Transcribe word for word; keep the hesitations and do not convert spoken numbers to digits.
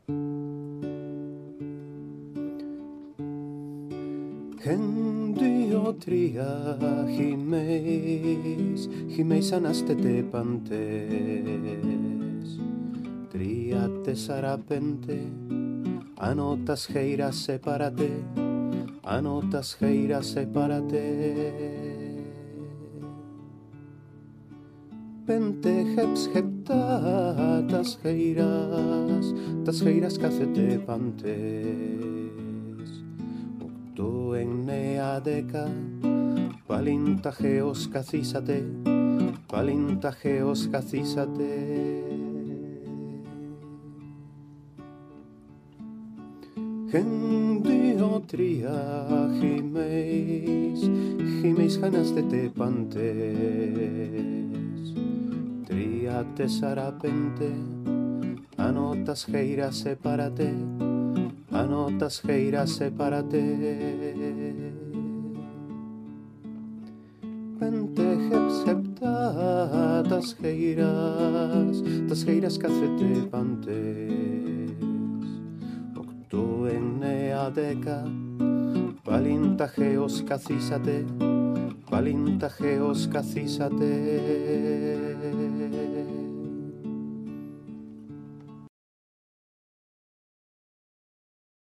Εν, δύο, τρία, χειμέης, χειμέης ανάστετε πάντες. Τρία, τέσσερα, πέντε, άνω τα σχέιρα σε παρατέ, άνω τα σχέιρα σε παρατέ. Πέντε, χεψ, χεπτά, τα σχέιρας, τα σχέιρας κάθετε πάντες. Οκτώ, εννέα, δέκα, πάλιν ταχαίως καθίσατε, πάλιν ταχαίως καθίσατε. Εν, δύο, τρία, χειμέης, χειμέης χανάστετε πάντες. Τρία, τέσσερα, πέντε, άνω τα σχέιρα σε παρατέ, άνω τα σχέιρα σε παρατέ. Πέντε, χεψ, επτά, τα σχέιρας, τα σχέιρας κάθετε πάντες. Οκτώ, εννέα, δέκα, πάλιν ταχαίως καθίσατε, πάλιν ταχαίως καθίσατε.